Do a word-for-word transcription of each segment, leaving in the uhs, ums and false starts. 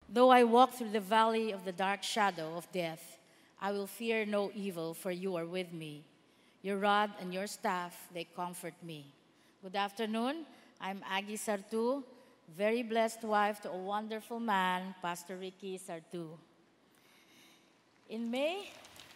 Though I walk through the valley of the dark shadow of death, I will fear no evil, for you are with me. Your rod and your staff, they comfort me. Good afternoon. I'm Aggie Sartu, very blessed wife to a wonderful man, Pastor Ricky Sartu. In May,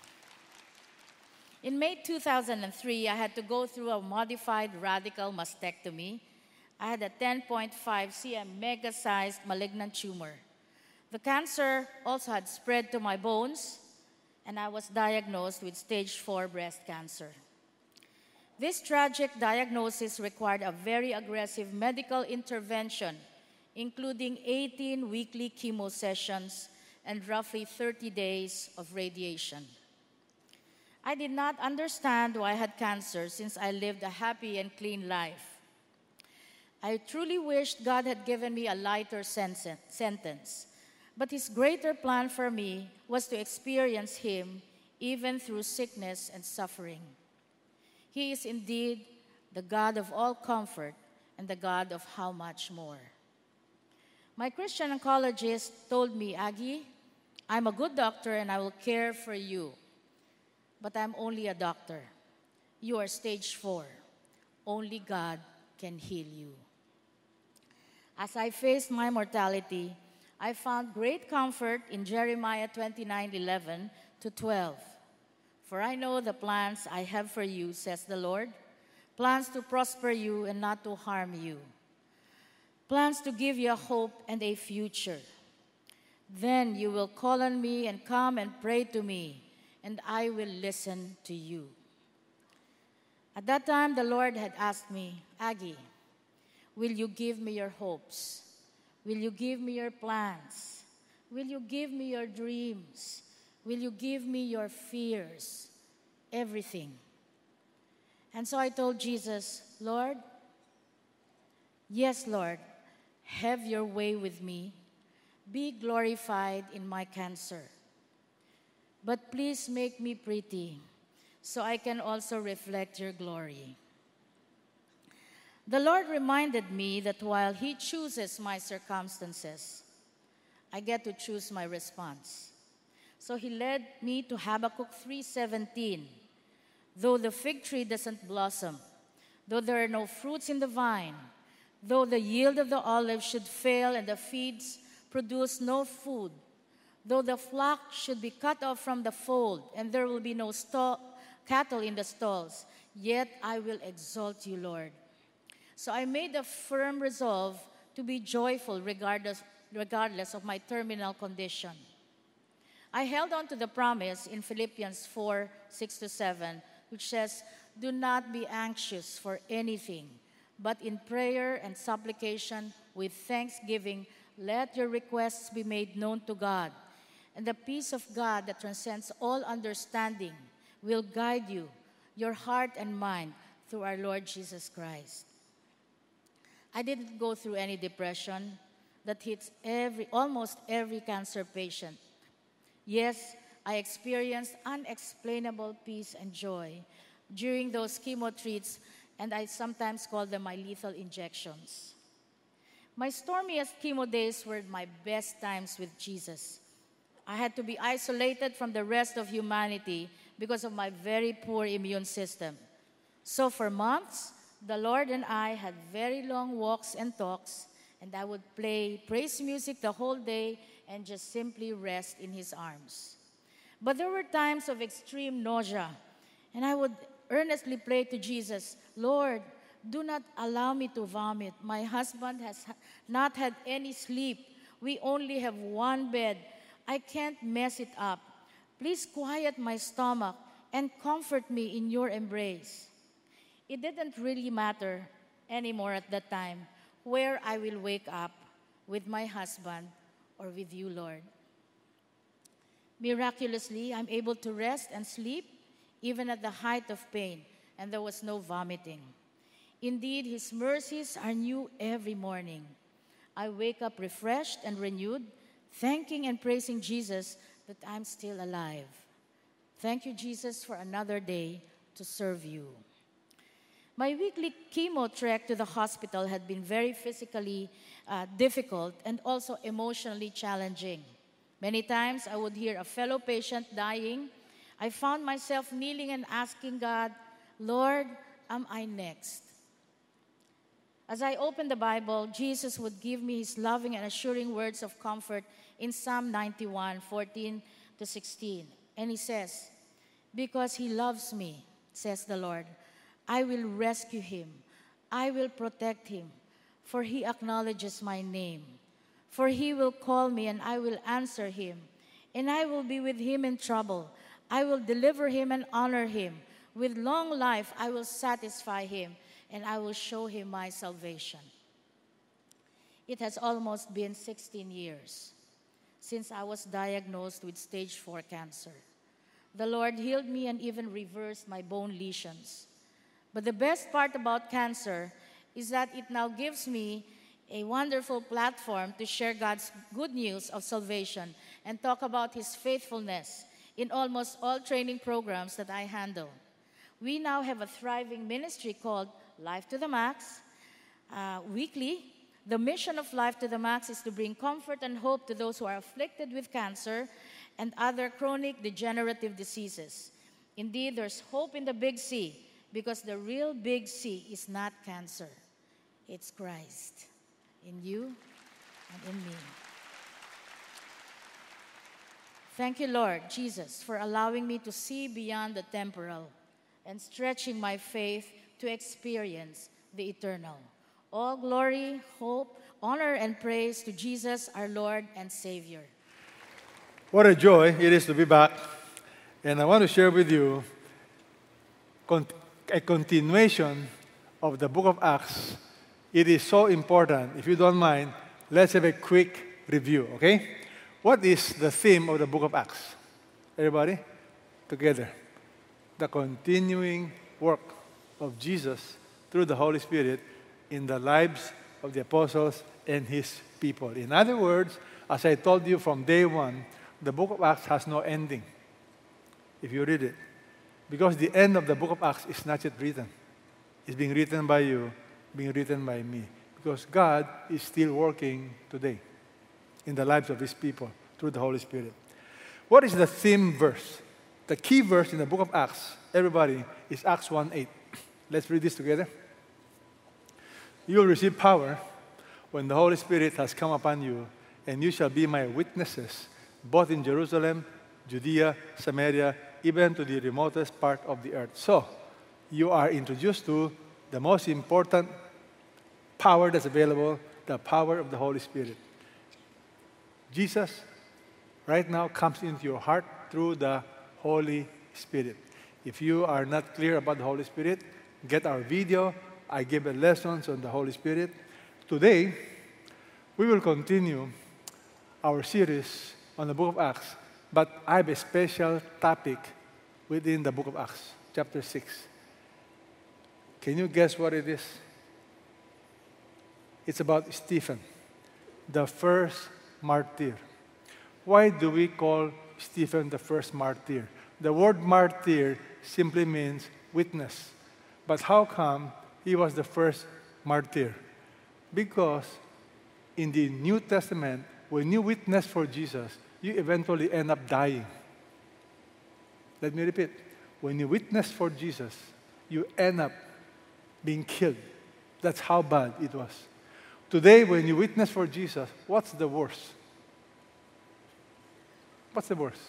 in May two thousand three, I had to go through a modified radical mastectomy. I had a ten point five centimeter mega-sized malignant tumor. The cancer also had spread to my bones, and I was diagnosed with stage four breast cancer. This tragic diagnosis required a very aggressive medical intervention, including eighteen weekly chemo sessions and roughly thirty days of radiation. I did not understand why I had cancer since I lived a happy and clean life. I truly wished God had given me a lighter sentence, but His greater plan for me was to experience Him even through sickness and suffering. He is indeed the God of all comfort and the God of how much more. My Christian oncologist told me, Aggie, I'm a good doctor and I will care for you, but I'm only a doctor. You are stage four. Only God can heal you. As I faced my mortality, I found great comfort in Jeremiah twenty-nine, eleven to twelve. For I know the plans I have for you, says the Lord, plans to prosper you and not to harm you, plans to give you a hope and a future. Then you will call on me and come and pray to me, and I will listen to you. At that time, the Lord had asked me, Aggie, will you give me your hopes? Will you give me your plans? Will you give me your dreams? Will you give me your fears? Everything. And so I told Jesus, Lord, yes, Lord, have your way with me. Be glorified in my cancer. But please make me pretty so I can also reflect your glory. The Lord reminded me that while He chooses my circumstances, I get to choose my response. So He led me to Habakkuk three seventeen. Though the fig tree doesn't blossom, though there are no fruits in the vine, though the yield of the olive should fail and the fields produce no food, though the flock should be cut off from the fold and there will be no stall, cattle in the stalls, yet I will exalt you, Lord. So I made a firm resolve to be joyful regardless, regardless of my terminal condition. I held on to the promise in Philippians four, six to seven, which says, do not be anxious for anything, but in prayer and supplication with thanksgiving, let your requests be made known to God. And the peace of God that transcends all understanding will guide you, your heart and mind, through our Lord Jesus Christ. I didn't go through any depression that hits every, almost every cancer patient. Yes, I experienced unexplainable peace and joy during those chemo treats, and I sometimes call them my lethal injections. My stormiest chemo days were my best times with Jesus. I had to be isolated from the rest of humanity because of my very poor immune system. So for months, the Lord and I had very long walks and talks, and I would play praise music the whole day and just simply rest in His arms. But there were times of extreme nausea, and I would earnestly pray to Jesus, Lord, do not allow me to vomit. My husband has not had any sleep. We only have one bed. I can't mess it up. Please quiet my stomach and comfort me in your embrace. It didn't really matter anymore at that time where I will wake up, with my husband or with you, Lord. Miraculously, I'm able to rest and sleep even at the height of pain, and there was no vomiting. Indeed, His mercies are new every morning. I wake up refreshed and renewed, thanking and praising Jesus that I'm still alive. Thank you, Jesus, for another day to serve you. My weekly chemo trek to the hospital had been very physically uh, difficult and also emotionally challenging. Many times I would hear a fellow patient dying. I found myself kneeling and asking God, Lord, am I next? As I opened the Bible, Jesus would give me his loving and assuring words of comfort in Psalm ninety-one, fourteen to sixteen. And he says, because he loves me, says the Lord, I will rescue him. I will protect him, for he acknowledges my name. For he will call me, and I will answer him. And I will be with him in trouble. I will deliver him and honor him. With long life, I will satisfy him, and I will show him my salvation. It has almost been sixteen years since I was diagnosed with stage four cancer. The Lord healed me and even reversed my bone lesions. But the best part about cancer is that it now gives me a wonderful platform to share God's good news of salvation and talk about his faithfulness in almost all training programs that I handle. We now have a thriving ministry called Life to the Max. Uh, weekly, the mission of Life to the Max is to bring comfort and hope to those who are afflicted with cancer and other chronic degenerative diseases. Indeed, there's hope in the big C, because the real big C is not cancer. It's Christ in you and in me. Thank you, Lord Jesus, for allowing me to see beyond the temporal and stretching my faith to experience the eternal. All glory, hope, honor, and praise to Jesus, our Lord and Savior. What a joy it is to be back. And I want to share with you a continuation of the book of Acts. It is so important. If you don't mind, let's have a quick review, okay? What is the theme of the book of Acts? Everybody? Together. The continuing work of Jesus through the Holy Spirit in the lives of the apostles and his people. In other words, as I told you from day one, the book of Acts has no ending if you read it. Because the end of the book of Acts is not yet written. It's being written by you, being written by me. Because God is still working today in the lives of his people through the Holy Spirit. What is the theme verse? The key verse in the book of Acts, everybody, is Acts one eight. Let's read this together. You will receive power when the Holy Spirit has come upon you, and you shall be my witnesses, both in Jerusalem, Judea, Samaria, even to the remotest part of the earth. So, you are introduced to the most important power that's available, the power of the Holy Spirit. Jesus, right now, comes into your heart through the Holy Spirit. If you are not clear about the Holy Spirit, get our video. I gave a lessons on the Holy Spirit. Today, we will continue our series on the book of Acts, but I have a special topic within the book of Acts, chapter six. Can you guess what it is? It's about Stephen, the first martyr. Why do we call Stephen the first martyr? The word martyr simply means witness. But how come he was the first martyr? Because in the New Testament, when you witness for Jesus, you eventually end up dying. Let me repeat. When you witness for Jesus, you end up being killed. That's how bad it was. Today, when you witness for Jesus, what's the worst? What's the worst?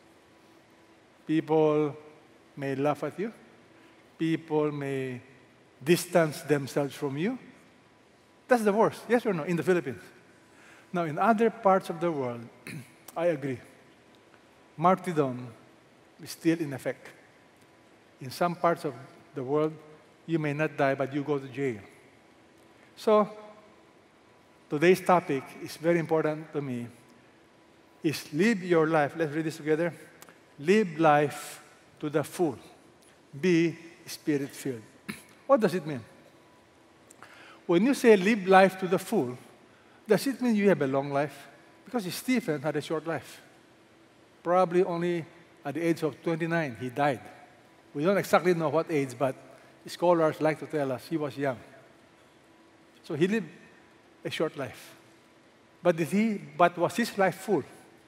People may laugh at you. People may distance themselves from you. That's the worst, yes or no, in the Philippines. Now, in other parts of the world, I agree. Martyrdom is still in effect. In some parts of the world, you may not die, but you go to jail. So, today's topic is very important to me. Is live your life. Let's read this together. Live life to the full. Be Spirit-filled. What does it mean? When you say live life to the full, does it mean you have a long life? Because Stephen had a short life. Probably only at the age of twenty-nine, he died. We don't exactly know what age, but scholars like to tell us he was young. So he lived a short life. But did he, but was his life full?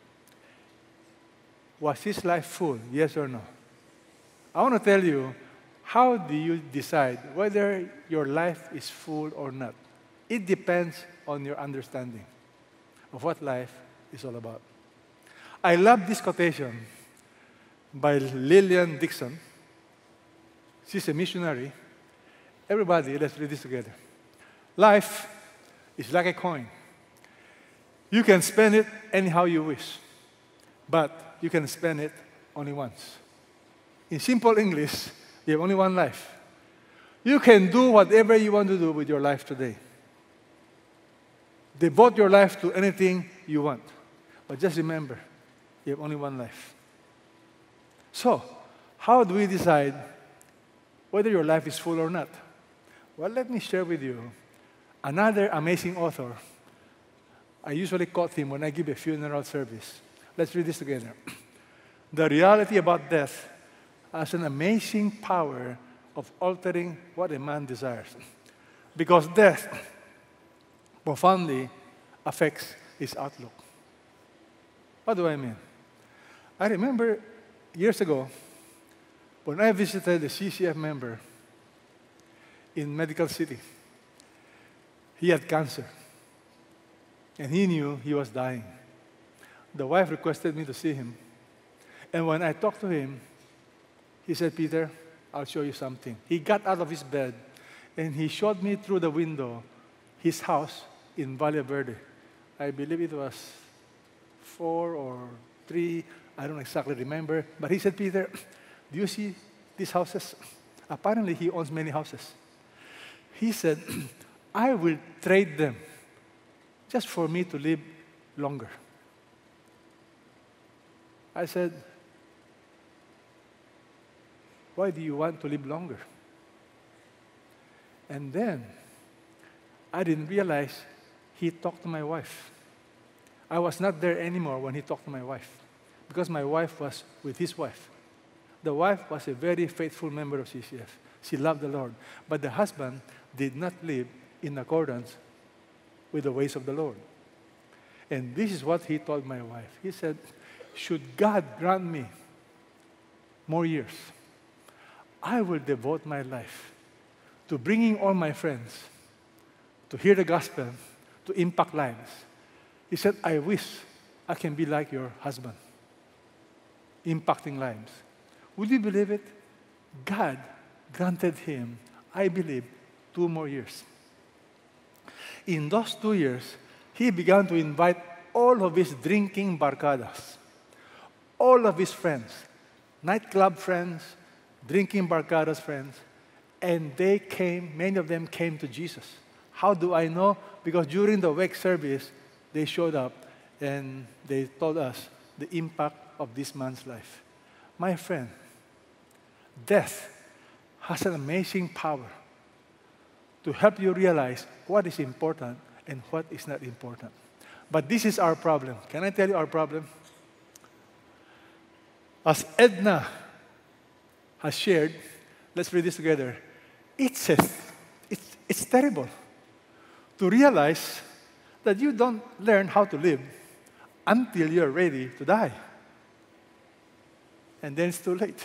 Was his life full? Yes or no? I want to tell you, how do you decide whether your life is full or not? It depends on your understanding of what life is all about. I love this quotation by Lillian Dixon. She's a missionary. Everybody, let's read this together. Life is like a coin. You can spend it anyhow you wish, but you can spend it only once. In simple English, you have only one life. You can do whatever you want to do with your life today. Devote your life to anything you want. But just remember, you have only one life. So, how do we decide whether your life is full or not? Well, let me share with you another amazing author. I usually quote him when I give a funeral service. Let's read this together. The reality about death has an amazing power of altering what a man desires. Because death profoundly affects his outlook. What do I mean? I remember years ago when I visited a C C F member in Medical City. He had cancer, and he knew he was dying. The wife requested me to see him, and when I talked to him, he said, "Peter, I'll show you something." He got out of his bed, and he showed me through the window his house in Valle Verde. I believe it was four or three, I don't exactly remember. But he said, "Peter, do you see these houses?" Apparently, he owns many houses. He said, "I will trade them just for me to live longer." I said, "Why do you want to live longer?" And then I didn't realize he talked to my wife. I was not there anymore when he talked to my wife because my wife was with his wife. The wife was a very faithful member of C C F. She loved the Lord. But the husband did not live in accordance with the ways of the Lord. And this is what he told my wife. He said, "Should God grant me more years, I will devote my life to bringing all my friends to hear the gospel, to impact lives." He said, "I wish I can be like your husband, impacting lives." Would you believe it? God granted him, I believe, two more years. In those two years, he began to invite all of his drinking barcadas, all of his friends, nightclub friends, drinking barcadas friends, and they came, many of them came to Jesus. How do I know? Because during the wake service, they showed up and they told us the impact of this man's life. My friend, death has an amazing power to help you realize what is important and what is not important. But this is our problem. Can I tell you our problem? As Edna has shared, let's read this together. It says, it's, it's terrible to realize that you don't learn how to live until you're ready to die. And then it's too late.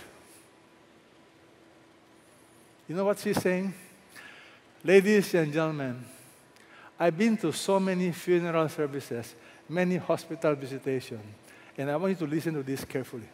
You know what she's saying? Ladies and gentlemen, I've been to so many funeral services, many hospital visitations, and I want you to listen to this carefully.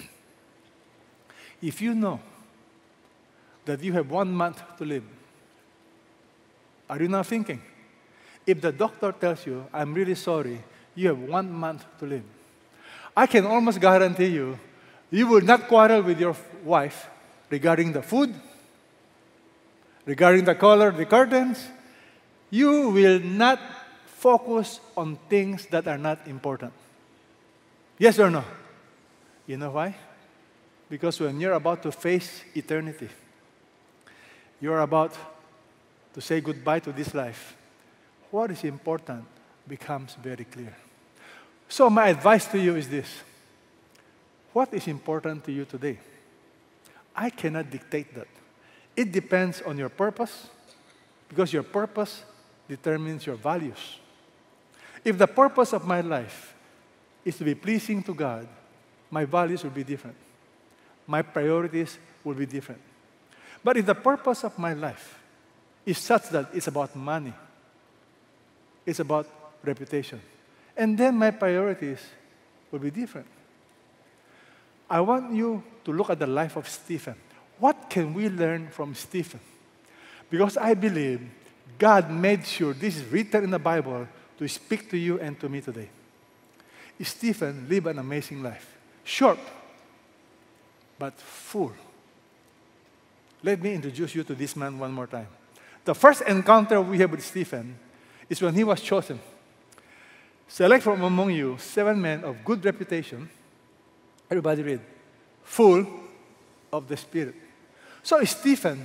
If you know that you have one month to live, are you now thinking? If the doctor tells you, "I'm really sorry, you have one month to live," I can almost guarantee you, you will not quarrel with your wife regarding the food, regarding the color of the curtains. You will not focus on things that are not important. Yes or no? You know why? Because when you're about to face eternity, you're about to say goodbye to this life, what is important becomes very clear. So my advice to you is this. What is important to you today? I cannot dictate that. It depends on your purpose, because your purpose determines your values. If the purpose of my life is to be pleasing to God, my values will be different. My priorities will be different. But if the purpose of my life is such that it's about money, it's about reputation, and then my priorities will be different. I want you to look at the life of Stephen. What can we learn from Stephen? Because I believe God made sure this is written in the Bible to speak to you and to me today. Stephen lived an amazing life. Short, but full. Let me introduce you to this man one more time. The first encounter we have with Stephen is when he was chosen. Select from among you seven men of good reputation. Everybody read. Full of the Spirit. So Stephen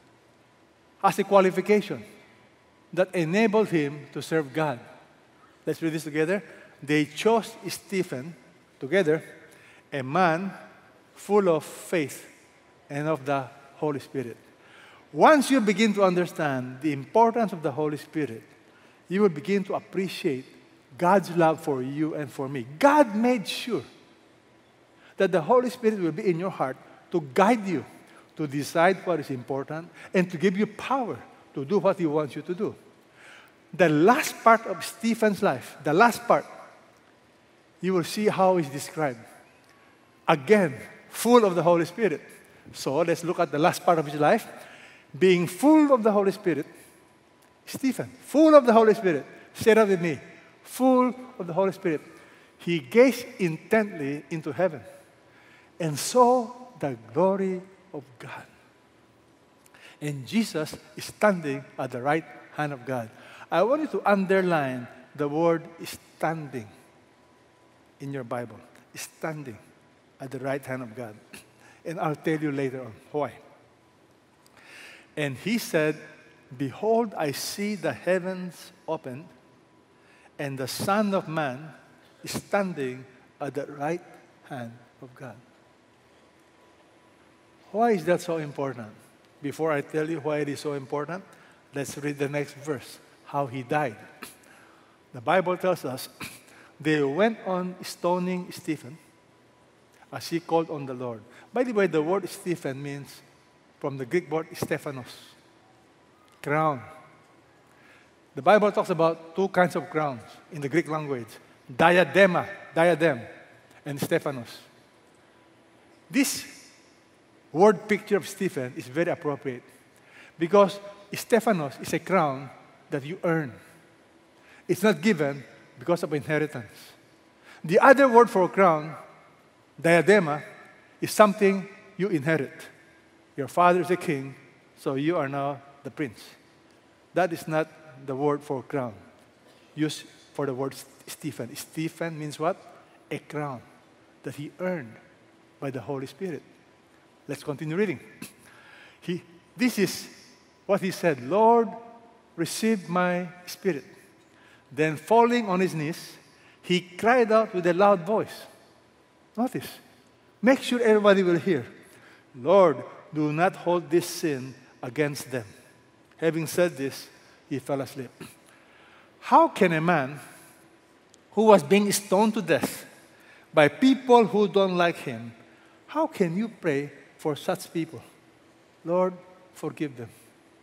has a qualification that enabled him to serve God. Let's read this together. They chose Stephen together, a man full of faith and of the Holy Spirit. Once you begin to understand the importance of the Holy Spirit, you will begin to appreciate God's love for you and for me. God made sure that the Holy Spirit will be in your heart to guide you, to decide what is important, and to give you power to do what He wants you to do. The last part of Stephen's life, the last part, you will see how it's described. Again, full of the Holy Spirit. So let's look at the last part of his life. Being full of the Holy Spirit, Stephen, full of the Holy Spirit. Say that with me. Full of the Holy Spirit. He gazed intently into heaven and saw the glory of God. And Jesus is standing at the right hand of God. I want you to underline the word standing in your Bible. Standing at the right hand of God. And I'll tell you later on why. And he said, behold, I see the heavens opened, and the Son of Man is standing at the right hand of God. Why is that so important? Before I tell you why it is so important, let's read the next verse, how he died. The Bible tells us, they went on stoning Stephen as he called on the Lord. By the way, the word Stephen means, from the Greek word Stephanos, crown. The Bible talks about two kinds of crowns in the Greek language, diadema, diadem, and Stephanos. This word picture of Stephen is very appropriate because Stephanos is a crown that you earn. It's not given because of inheritance. The other word for crown, diadema, is something you inherit. Your father is a king, so you are now the prince. That is not the word for crown used for the word Stephen. Stephen means what? A crown that he earned by the Holy Spirit. Let's continue reading. He, this is what he said, Lord, receive my spirit. Then falling on his knees, he cried out with a loud voice. Notice, make sure everybody will hear. Lord, do not hold this sin against them. Having said this, he fell asleep. How can a man who was being stoned to death by people who don't like him, how can you pray for such people? Lord, forgive them.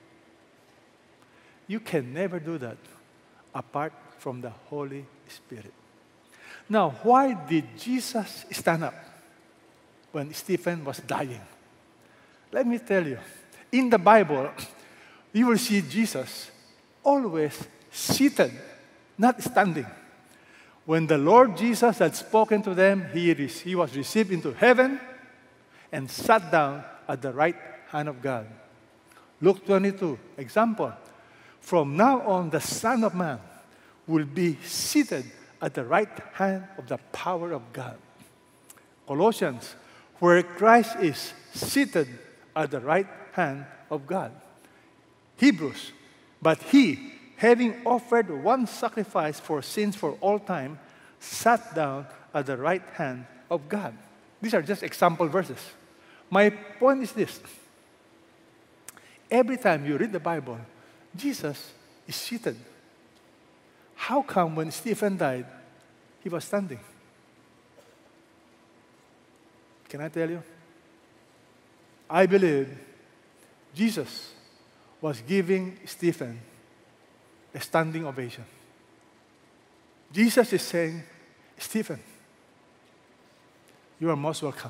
You can never do that apart from the Holy Spirit. Now, why did Jesus stand up when Stephen was dying? Let me tell you, in the Bible, you will see Jesus always seated, not standing. When the Lord Jesus had spoken to them, he, he was received into heaven and sat down at the right hand of God. Luke twenty-two, example. From now on, the Son of Man will be seated at the right hand of the power of God. Colossians, where Christ is seated at the right hand of God. Hebrews, but he, having offered one sacrifice for sins for all time, sat down at the right hand of God. These are just example verses. My point is this. Every time you read the Bible, Jesus is seated. How come when Stephen died, he was standing? Can I tell you? I believe Jesus was giving Stephen a standing ovation. Jesus is saying, Stephen, you are most welcome.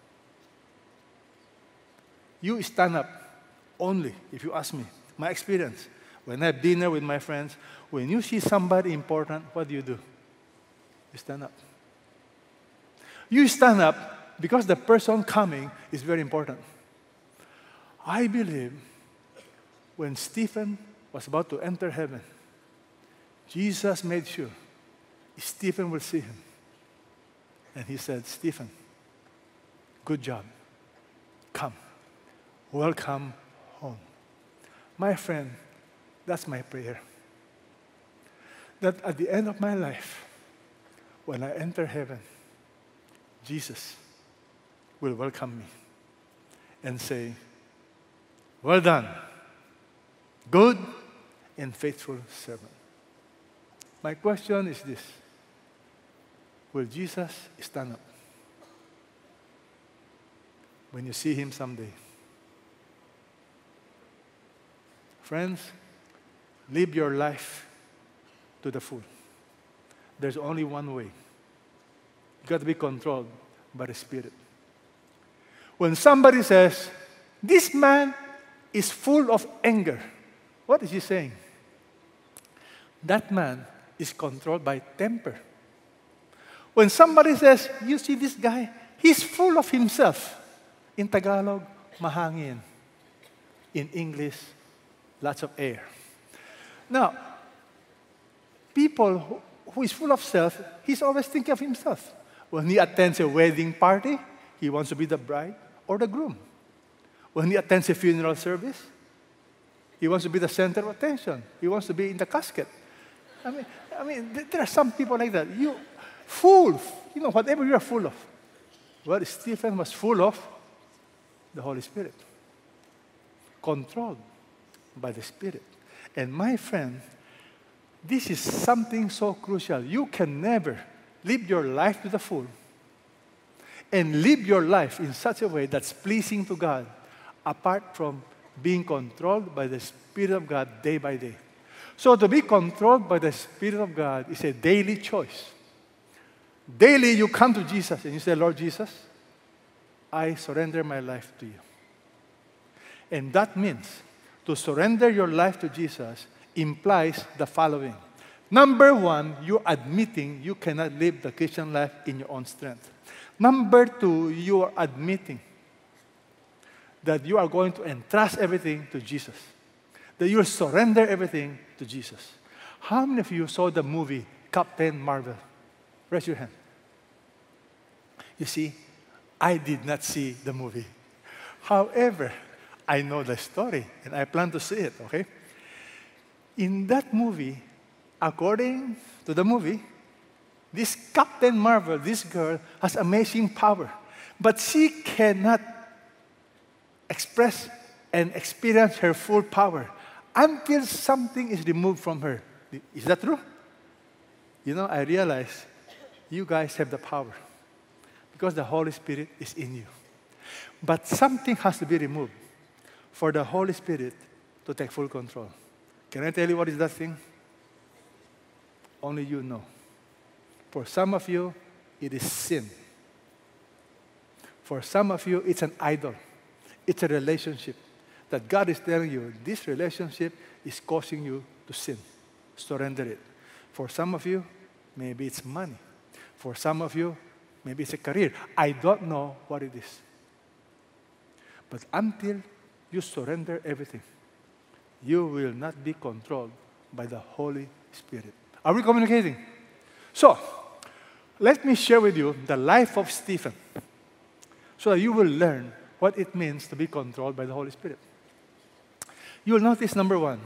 You stand up only, if you ask me, my experience. When I have dinner with my friends, when you see somebody important, what do you do? You stand up. You stand up because the person coming is very important. I believe when Stephen was about to enter heaven, Jesus made sure Stephen will see him. And he said, Stephen, good job. Come. Welcome home. My friend, that's my prayer. That at the end of my life, when I enter heaven, Jesus will welcome me and say, well done, good and faithful servant. My question is this: will Jesus stand up when you see him someday? Friends, live your life to the full. There's only one way. You got to be controlled by the Spirit. When somebody says, this man is full of anger, what is he saying? That man is controlled by temper. When somebody says, you see this guy, he's full of himself. In Tagalog, mahangin. In English, lots of air. Now, people who, who is full of self, he's always thinking of himself. When he attends a wedding party, he wants to be the bride or the groom. When he attends a funeral service, he wants to be the center of attention. He wants to be in the casket. I mean, I mean, there are some people like that. You, full, you know, whatever you are full of. Well, Stephen was full of the Holy Spirit, controlled by the Spirit. And my friend, this is something so crucial. You can never live your life to the full and live your life in such a way that's pleasing to God apart from being controlled by the Spirit of God day by day. So to be controlled by the Spirit of God is a daily choice. Daily you come to Jesus and you say, Lord Jesus, I surrender my life to you. And that means to surrender your life to Jesus implies the following. Number one, you're admitting you cannot live the Christian life in your own strength. Number two, you are admitting that you are going to entrust everything to Jesus. That you'll surrender everything to Jesus. How many of you saw the movie Captain Marvel? Raise your hand. You see, I did not see the movie. However, I know the story and I plan to see it, okay? In that movie, according to the movie, this Captain Marvel, this girl, has amazing power. But she cannot express and experience her full power until something is removed from her. Is that true? You know, I realize you guys have the power because the Holy Spirit is in you. But something has to be removed for the Holy Spirit to take full control. Can I tell you what is that thing? Only you know. For some of you, it is sin. For some of you, it's an idol. It's a relationship that God is telling you, this relationship is causing you to sin. Surrender it. For some of you, maybe it's money. For some of you, maybe it's a career. I don't know what it is. But until you surrender everything, you will not be controlled by the Holy Spirit. Are we communicating? So, let me share with you the life of Stephen so that you will learn what it means to be controlled by the Holy Spirit. You will notice, number one,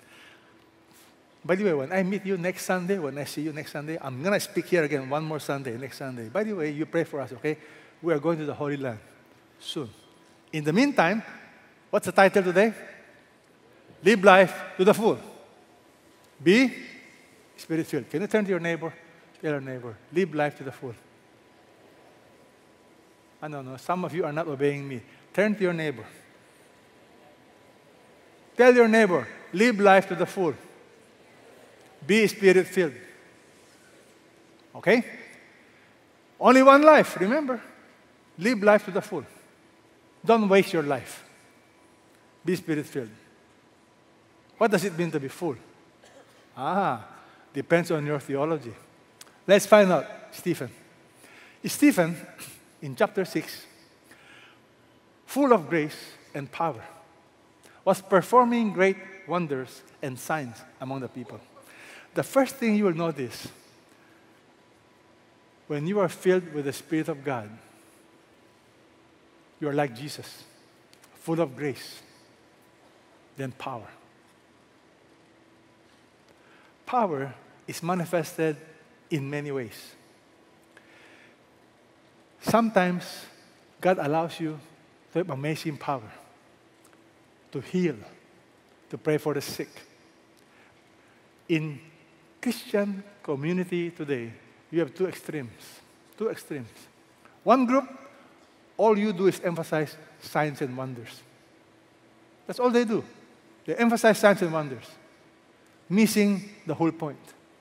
by the way, when I meet you next Sunday, when I see you next Sunday, I'm going to speak here again one more Sunday, next Sunday. By the way, you pray for us, okay? We are going to the Holy Land soon. In the meantime, what's the title today? live life to the full. Be Spirit-filled. Can you turn to your neighbor? Tell your neighbor, live life to the full. I don't know, some of you are not obeying me. Turn to your neighbor. Tell your neighbor, live life to the full. Be Spirit-filled. Okay? Only one life, remember? Live life to the full. Don't waste your life. Be Spirit-filled. What does it mean to be full? Ah, depends on your theology. Let's find out. Stephen. Stephen, in chapter six, full of grace and power, was performing great wonders and signs among the people. The first thing you will notice, when you are filled with the Spirit of God, you are like Jesus, full of grace, then power. Power is manifested in many ways. Sometimes God allows you to have amazing power, to heal, to pray for the sick. In Christian community today, you have two extremes. Two extremes. One group, all you do is emphasize signs and wonders. That's all they do. They emphasize signs and wonders, missing the whole point.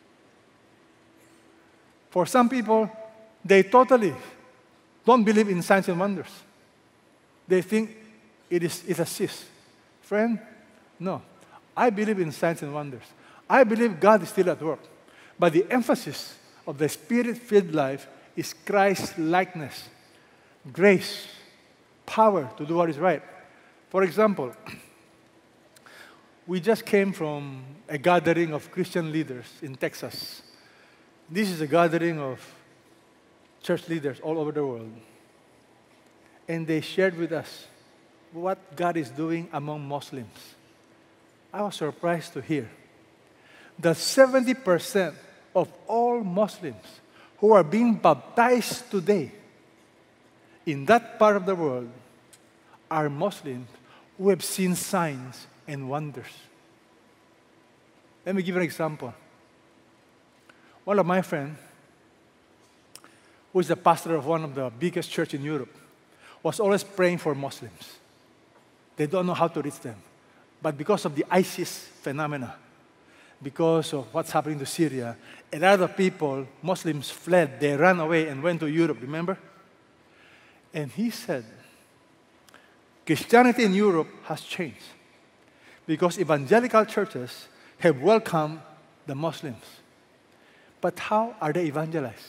For some people, they totally don't believe in signs and wonders. They think it is it assists. Friend, no. I believe in signs and wonders. I believe God is still at work. But the emphasis of the Spirit-filled life is Christ-likeness, grace, power to do what is right. For example, we just came from a gathering of Christian leaders in Texas. This is a gathering of church leaders all over the world. And they shared with us what God is doing among Muslims. I was surprised to hear that seventy percent of all Muslims who are being baptized today in that part of the world are Muslims who have seen signs and wonders. Let me give you an example. One of my friends, who is the pastor of one of the biggest churches in Europe, was always praying for Muslims. They don't know how to reach them. But because of the ISIS phenomena, because of what's happening to Syria, a lot of people, Muslims, fled. They ran away and went to Europe, remember? And he said, Christianity in Europe has changed because evangelical churches have welcomed the Muslims. But how are they evangelized?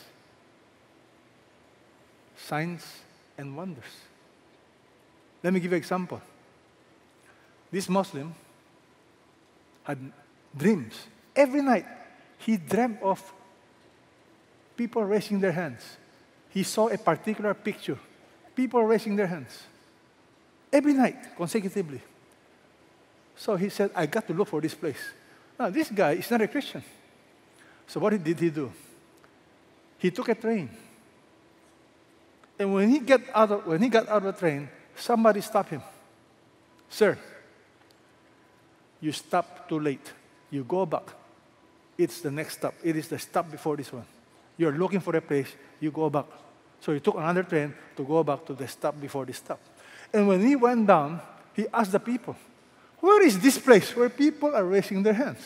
Signs and wonders. Let me give you an example. This Muslim had dreams. Every night, he dreamt of people raising their hands. He saw a particular picture, people raising their hands. Every night, consecutively. So he said, I got to look for this place. Now, this guy is not a Christian. So what did he do? He took a train. And when he, get out of, when he got out of the train, somebody stopped him. Sir, you stopped too late. You go back. It's the next stop. It is the stop before this one. You're looking for a place, you go back. So he took another train to go back to the stop before this stop. And when he went down, he asked the people, where is this place where people are raising their hands?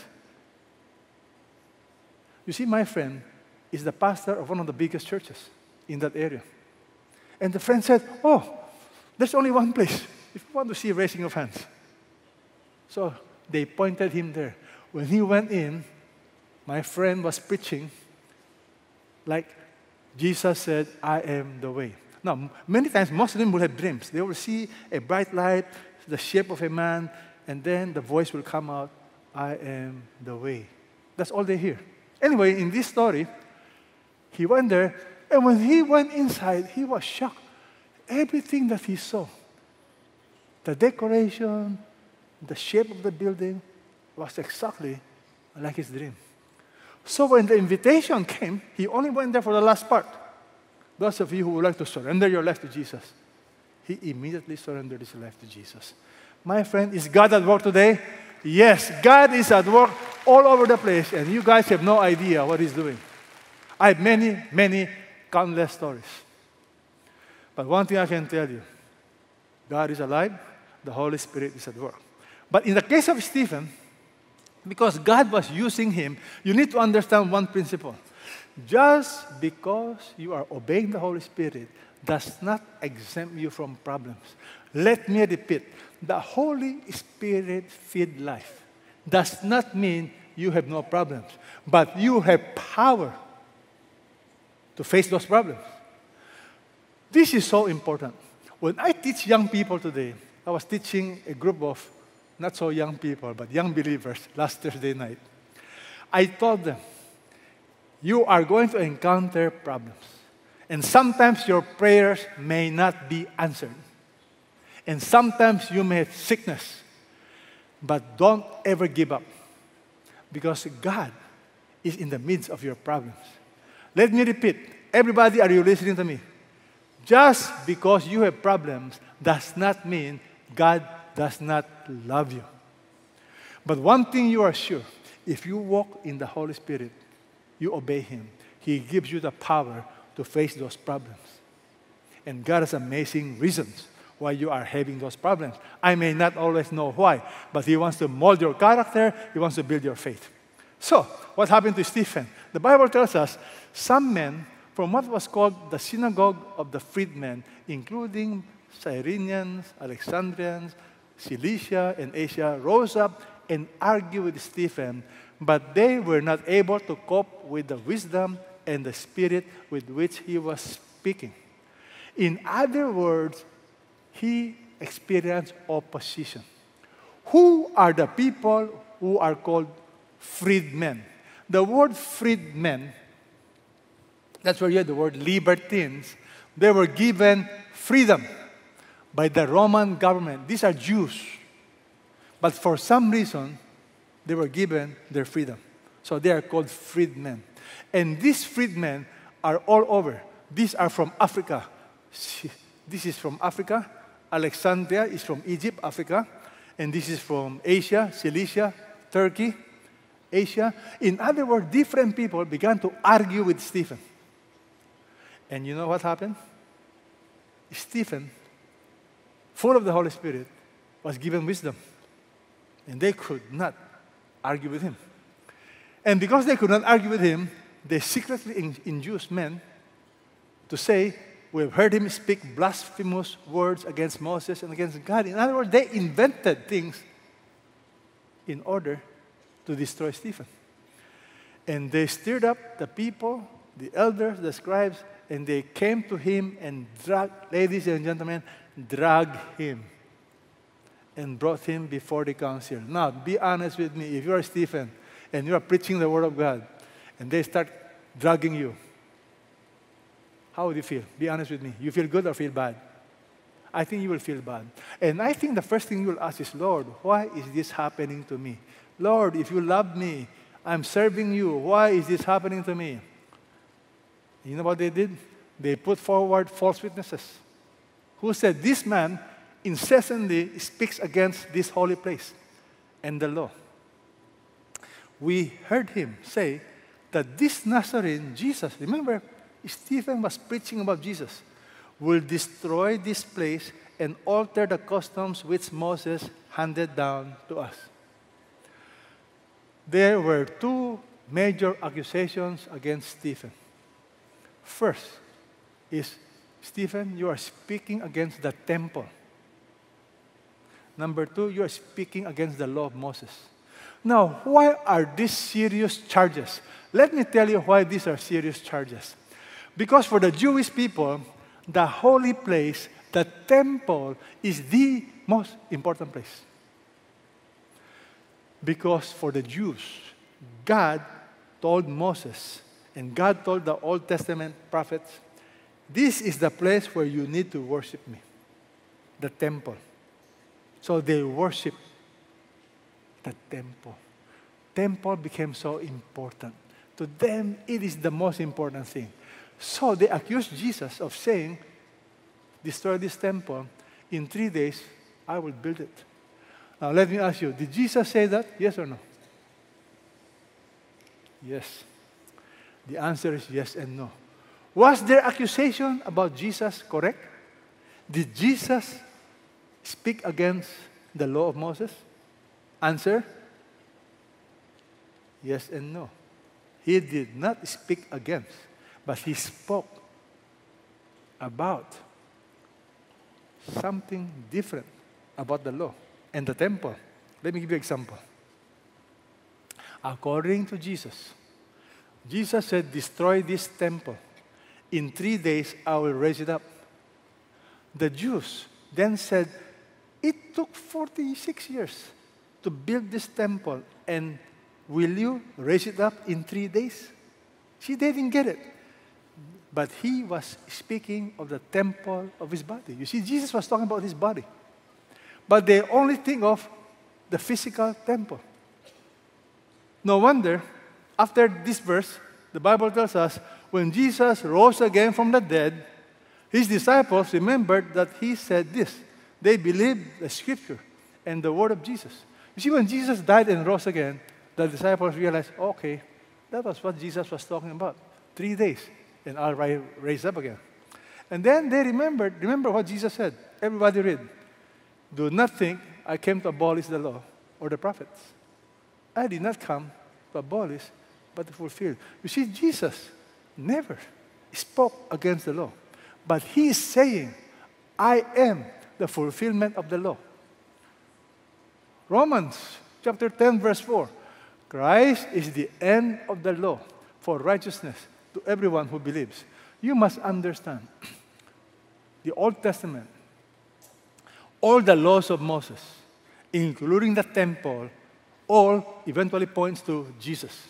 You see, my friend is the pastor of one of the biggest churches in that area. And the friend said, oh, there's only one place if you want to see raising of hands. So they pointed him there. When he went in, my friend was preaching like Jesus said, I am the way. Now, many times Muslims will have dreams. They will see a bright light, the shape of a man, and then the voice will come out, I am the way. That's all they hear. Anyway, in this story, he went there, and when he went inside, he was shocked. Everything that he saw, the decoration, the shape of the building, was exactly like his dream. So when the invitation came, he only went there for the last part. Those of you who would like to surrender your life to Jesus, he immediately surrendered his life to Jesus. My friend, is God at work today? Yes, God is at work all over the place, and you guys have no idea what He's doing. I have many, many, countless stories. But one thing I can tell you, God is alive, the Holy Spirit is at work. But in the case of Stephen, because God was using him, you need to understand one principle. Just because you are obeying the Holy Spirit does not exempt you from problems. Let me repeat, the Holy Spirit feed life does not mean you have no problems, but you have power to face those problems. This is so important. When I teach young people today, I was teaching a group of not so young people, but young believers last Thursday night. I told them, you are going to encounter problems. And sometimes your prayers may not be answered. And sometimes you may have sickness. But don't ever give up. Because God is in the midst of your problems. Let me repeat. Everybody, are you listening to me? Just because you have problems does not mean God does not love you. But one thing you are sure, if you walk in the Holy Spirit, you obey Him, He gives you the power to face those problems. And God has amazing reasons why you are having those problems. I may not always know why, but He wants to mold your character, He wants to build your faith. So, what happened to Stephen? The Bible tells us some men from what was called the synagogue of the freedmen, including Cyrenians, Alexandrians, Cilicia, and Asia, rose up and argued with Stephen, but they were not able to cope with the wisdom and the spirit with which he was speaking. In other words, he experienced opposition. Who are the people who are called freedmen? The word freedmen, that's where you have the word libertines. They were given freedom by the Roman government. These are Jews. But for some reason, they were given their freedom. So they are called freedmen. And these freedmen are all over. These are from Africa. This is from Africa. Alexandria is from Egypt, Africa. And this is from Asia, Cilicia, Turkey, Asia. In other words, different people began to argue with Stephen. And you know what happened? Stephen, full of the Holy Spirit, was given wisdom. And they could not argue with him. And because they could not argue with him, they secretly in- induced men to say, we have heard him speak blasphemous words against Moses and against God. In other words, they invented things in order to destroy Stephen. And they stirred up the people, the elders, the scribes, and they came to him and dragged, ladies and gentlemen, dragged him and brought him before the council. Now, be honest with me. If you are Stephen and you are preaching the Word of God and they start dragging you, how would you feel? Be honest with me. You feel good or feel bad? I think you will feel bad. And I think the first thing you will ask is, Lord, why is this happening to me? Lord, if you love me, I'm serving you. Why is this happening to me? You know what they did? They put forward false witnesses who said, this man incessantly speaks against this holy place and the law. We heard him say that this Nazarene, Jesus, remember, Stephen was preaching about Jesus, will destroy this place and alter the customs which Moses handed down to us. There were two major accusations against Stephen. First is, Stephen, you are speaking against the temple. Number two, you are speaking against the law of Moses. Now, why are these serious charges? Let me tell you why these are serious charges. Because for the Jewish people, the holy place, the temple, is the most important place. Because for the Jews, God told Moses, and God told the Old Testament prophets, this is the place where you need to worship me, the temple. So they worship the temple. Temple became so important. To them, it is the most important thing. So they accused Jesus of saying, destroy this temple. In three days, I will build it. Now, let me ask you, did Jesus say that? Yes or no? Yes. The answer is yes and no. Was their accusation about Jesus correct? Did Jesus speak against the law of Moses? Answer, yes and no. He did not speak against, but he spoke about something different about the law and the temple. Let me give you an example. According to Jesus, Jesus said, destroy this temple. In three days, I will raise it up. The Jews then said, it took forty-six years to build this temple, and will you raise it up in three days? See, they didn't get it. But he was speaking of the temple of his body. You see, Jesus was talking about his body. But they only think of the physical temple. No wonder, after this verse, the Bible tells us, when Jesus rose again from the dead, his disciples remembered that he said this. They believed the scripture and the word of Jesus. You see, when Jesus died and rose again, the disciples realized, okay, that was what Jesus was talking about. Three days, and I'll ri- raise up again. And then they remembered, remember what Jesus said. Everybody read. Do not think I came to abolish the law or the prophets. I did not come to abolish, but to fulfill. You see, Jesus never spoke against the law. But he is saying, I am the fulfillment of the law. Romans chapter ten, verse four. Christ is the end of the law for righteousness to everyone who believes. You must understand the Old Testament, all the laws of Moses, including the temple, all eventually points to Jesus.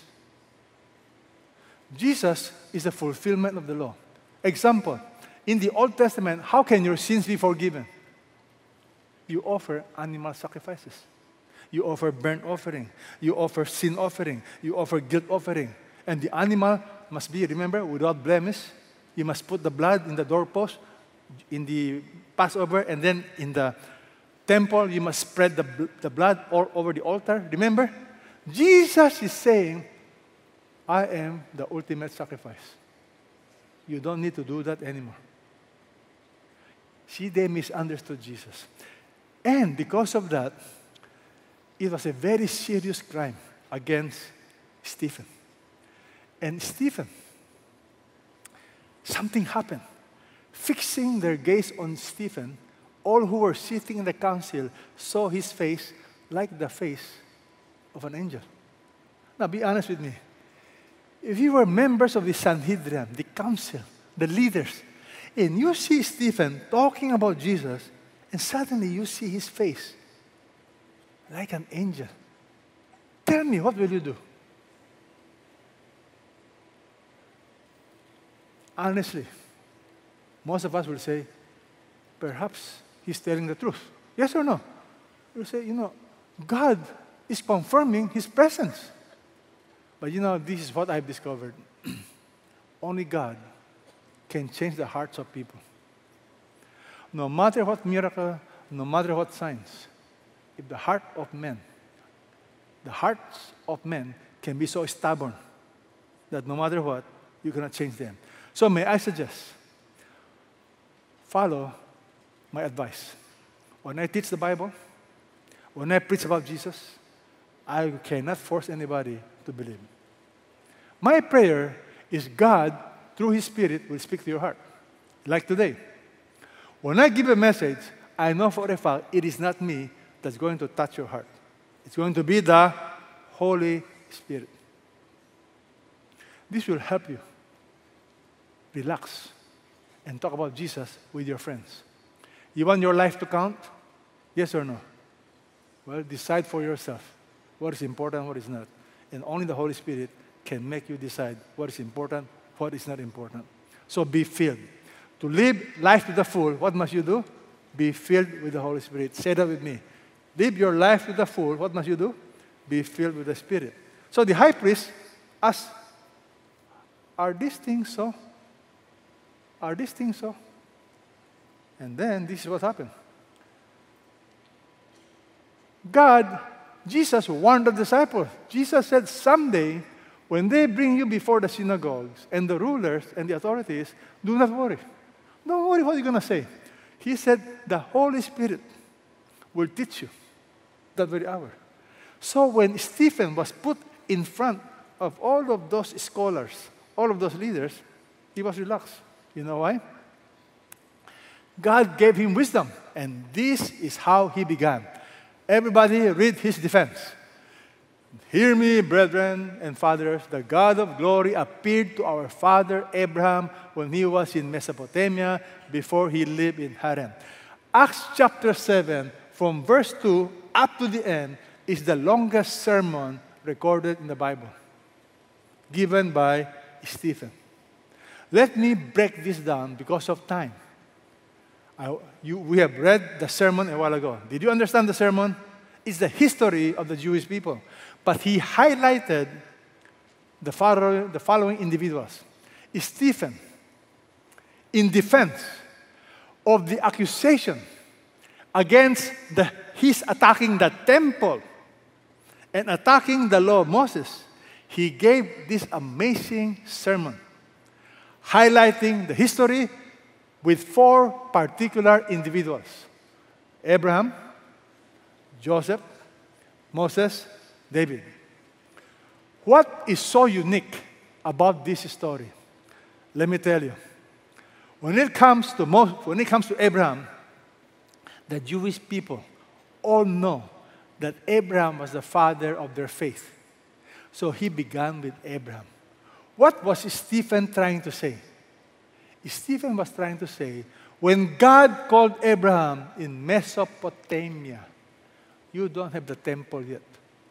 Jesus is the fulfillment of the law. Example, in the Old Testament, how can your sins be forgiven? You offer animal sacrifices. You offer burnt offering. You offer sin offering. You offer guilt offering. And the animal must be, remember, without blemish. You must put the blood in the doorpost, in the Passover, and then in the temple, you must spread the, the blood all over the altar. Remember? Jesus is saying, I am the ultimate sacrifice. You don't need to do that anymore. See, they misunderstood Jesus. And because of that, it was a very serious crime against Stephen. And Stephen, something happened. Fixing their gaze on Stephen, all who were sitting in the council saw his face like the face of an angel. Now, be honest with me. If you were members of the Sanhedrin, the council, the leaders, and you see Stephen talking about Jesus, and suddenly you see his face like an angel, tell me, what will you do? Honestly, most of us will say, perhaps he's telling the truth. Yes or no? We'll say, you know, God is confirming his presence. But you know, this is what I've discovered. Only God can change the hearts of people. No matter what miracle, no matter what signs, if the heart of men, the hearts of men can be so stubborn that no matter what, you cannot change them. So may I suggest, follow my advice. When I teach the Bible, when I preach about Jesus, I cannot force anybody to believe. My prayer is God, through His Spirit, will speak to your heart. Like today. When I give a message, I know for a fact it is not me that's going to touch your heart. It's going to be the Holy Spirit. This will help you relax and talk about Jesus with your friends. You want your life to count? Yes or no? Well, decide for yourself what is important, what is not. And only the Holy Spirit can make you decide what is important, what is not important. So be filled. To live life to the full, what must you do? Be filled with the Holy Spirit. Say that with me. Live your life to the full, what must you do? Be filled with the Spirit. So the high priest asked, are these things so? Are these things so? And then this is what happened. God, Jesus warned the disciples. Jesus said, someday, when they bring you before the synagogues and the rulers and the authorities, do not worry. Don't worry what you're going to say. He said, the Holy Spirit will teach you that very hour. So when Stephen was put in front of all of those scholars, all of those leaders, he was relaxed. You know why? God gave him wisdom, and this is how he began. Everybody read his defense. Hear me, brethren and fathers, the God of glory appeared to our father Abraham when he was in Mesopotamia before he lived in Haran. Acts chapter seven, from verse two up to the end, is the longest sermon recorded in the Bible, given by Stephen. Let me break this down because of time. I, you, we have read the sermon a while ago. Did you understand the sermon? It's the history of the Jewish people. But he highlighted the following, the following individuals. Stephen, in defense of the accusation against the, his attacking the temple and attacking the law of Moses, he gave this amazing sermon, highlighting the history with four particular individuals: Abraham, Joseph, Moses, David. What is so unique about this story? Let me tell you. When it comes to Mo- when it comes to Abraham, the Jewish people all know that Abraham was the father of their faith. So he began with Abraham. What was Stephen trying to say? Stephen was trying to say, when God called Abraham in Mesopotamia, you don't have the temple yet.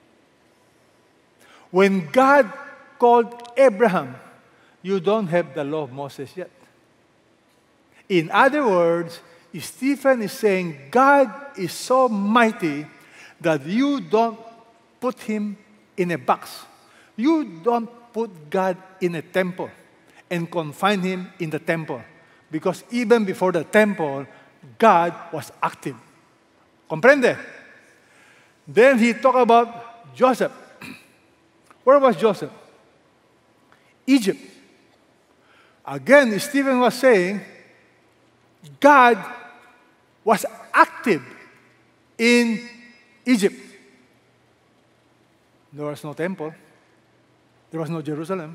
When God called Abraham, you don't have the law of Moses yet. In other words, Stephen is saying God is so mighty that you don't put him in a box. You don't put God in a temple and confine him in the temple. Because even before the temple, God was active. Comprende? Then he talked about Joseph. Where was Joseph? Egypt. Again, Stephen was saying, God was active in Egypt. There was no temple. There was no Jerusalem.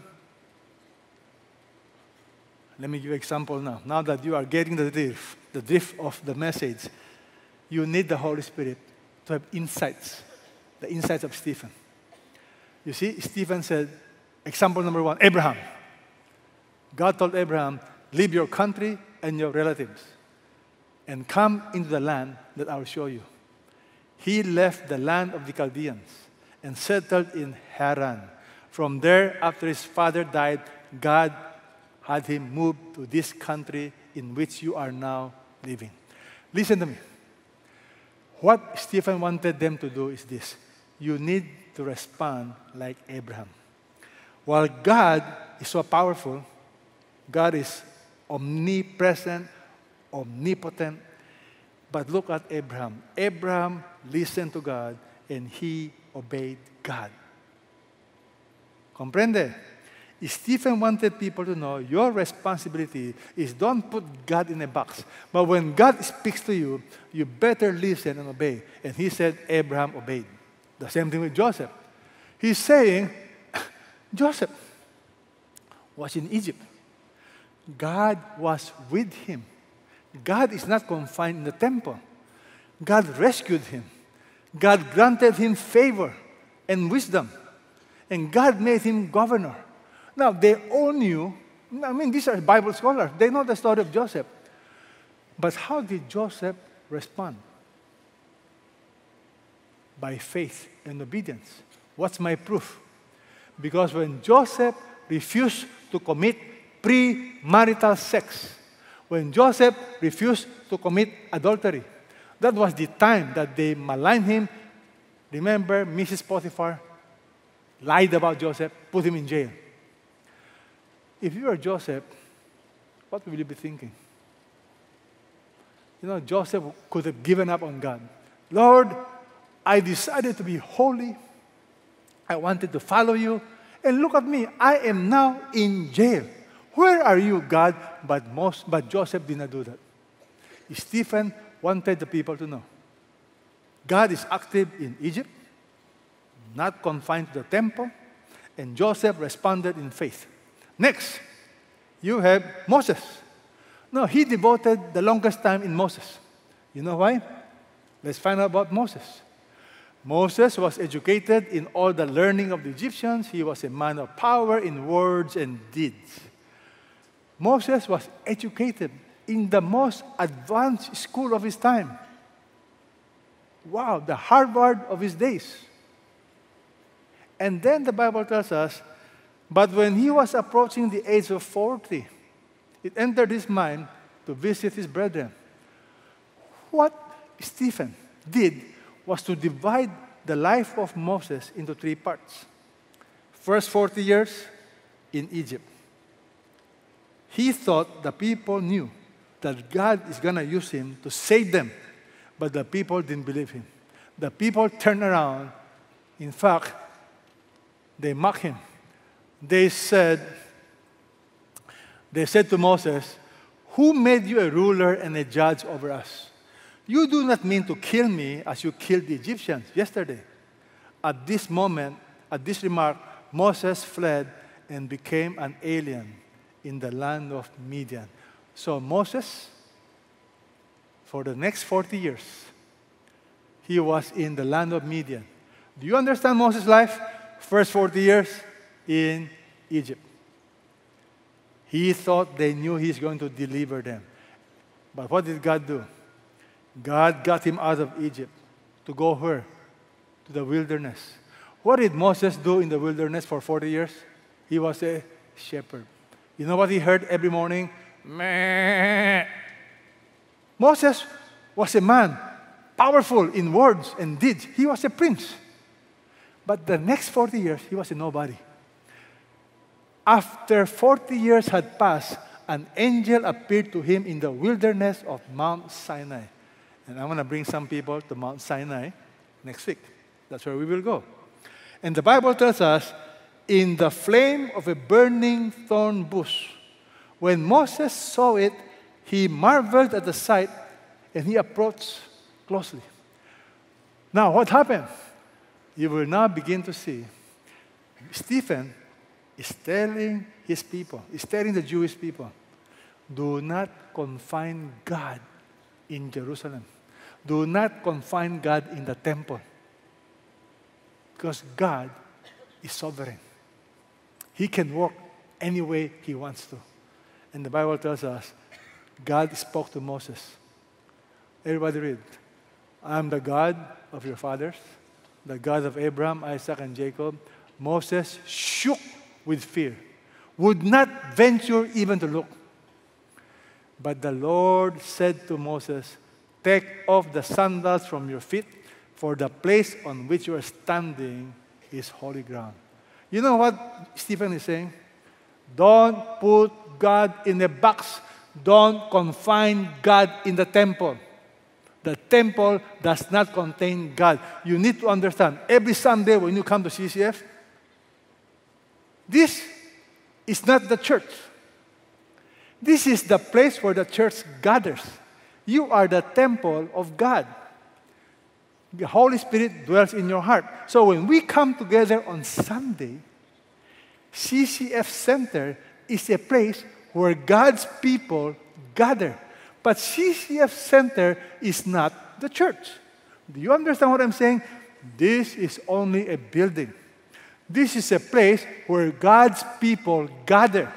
Let me give you an example now. Now that you are getting the drift, the drift of the message, you need the Holy Spirit to have insights, the insights of Stephen. You see, Stephen said, example number one, Abraham. God told Abraham, leave your country and your relatives and come into the land that I will show you. He left the land of the Chaldeans and settled in Haran. From there, after his father died, God had him move to this country in which you are now living. Listen to me. What Stephen wanted them to do is this. You need to respond like Abraham. While God is so powerful, God is omnipresent, omnipotent. But look at Abraham. Abraham listened to God and he obeyed God. Comprende? Stephen wanted people to know your responsibility is don't put God in a box. But when God speaks to you, you better listen and obey. And he said Abraham obeyed. The same thing with Joseph. He's saying, Joseph was in Egypt. God was with him. God is not confined in the temple. God rescued him. God granted him favor and wisdom. And God made him governor. Now, they all knew, I mean, these are Bible scholars. They know the story of Joseph. But how did Joseph respond? By faith and obedience. What's my proof? Because when Joseph refused to commit premarital sex, when Joseph refused to commit adultery, that was the time that they maligned him. Remember, Missus Potiphar lied about Joseph, put him in jail. If you are Joseph, what will you be thinking? You know, Joseph could have given up on God. Lord, I decided to be holy. I wanted to follow you. And look at me, I am now in jail. Where are you, God? But, most, but Joseph did not do that. Stephen wanted the people to know God is active in Egypt, not confined to the temple, and Joseph responded in faith. Next, you have Moses. No, he devoted the longest time in Moses. You know why? Let's find out about Moses. Moses was educated in all the learning of the Egyptians. He was a man of power in words and deeds. Moses was educated in the most advanced school of his time. Wow, the Harvard of his days. And then the Bible tells us, but when he was approaching the age of forty, it entered his mind to visit his brethren. What Stephen did was to divide the life of Moses into three parts. First forty years in Egypt. He thought the people knew that God is going to use him to save them, but the people didn't believe him. The people turned around. In fact, they mocked him. They said, they said to Moses, "Who made you a ruler and a judge over us? You do not mean to kill me as you killed the Egyptians yesterday." At this moment, at this remark, Moses fled and became an alien in the land of Midian. So Moses, for the next forty years, he was in the land of Midian. Do you understand Moses' life? First forty years in Egypt. He thought they knew he's going to deliver them. But what did God do? God got him out of Egypt to go where? To the wilderness. What did Moses do in the wilderness for forty years? He was a shepherd. You know what he heard every morning? Meh. Moses was a man, powerful in words and deeds. He was a prince. But the next forty years, he was a nobody. After forty years had passed, an angel appeared to him in the wilderness of Mount Sinai. And I'm going to bring some people to Mount Sinai next week. That's where we will go. And the Bible tells us, in the flame of a burning thorn bush, when Moses saw it, he marveled at the sight, and he approached closely. Now, what happened? You will now begin to see Stephen is telling his people, is telling the Jewish people, do not confine God in Jerusalem. Do not confine God in the temple. Because God is sovereign. He can work any way he wants to. And the Bible tells us, God spoke to Moses. Everybody read. I am the God of your fathers, the God of Abraham, Isaac, and Jacob. Moses shook with fear, would not venture even to look. But the Lord said to Moses, take off the sandals from your feet, for the place on which you are standing is holy ground. You know what Stephen is saying? Don't put God in a box. Don't confine God in the temple. The temple does not contain God. You need to understand, every Sunday when you come to C C F, this is not the church. This is the place where the church gathers. You are the temple of God. The Holy Spirit dwells in your heart. So when we come together on Sunday, C C F Center is a place where God's people gather. But C C F Center is not the church. Do you understand what I'm saying? This is only a building. This is a place where God's people gather.